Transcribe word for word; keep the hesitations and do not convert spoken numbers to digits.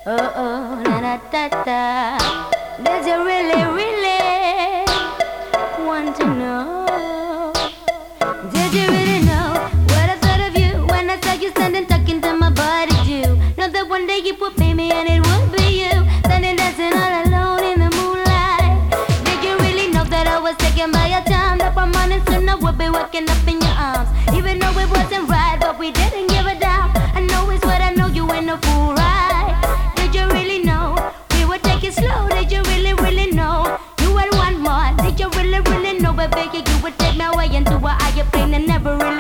Oh oh, na na da da. Did you really, really want to know? Did you really know what I thought of you when I saw you standing talking to my body Jew? Know that one day you would pay me and it would be you standing dancing all alone in the moonlight. Did you really know that I was taken by your charm? That one morning soon I would be waking up in your arms. Even though it wasn't right, but we didn't give a damn. I know it's what I know, you ain't no fool, right? Did you really know we would take it slow? Did you really, really know you would want more? Did you really, really know, baby, you would take me away into a higher plane and never really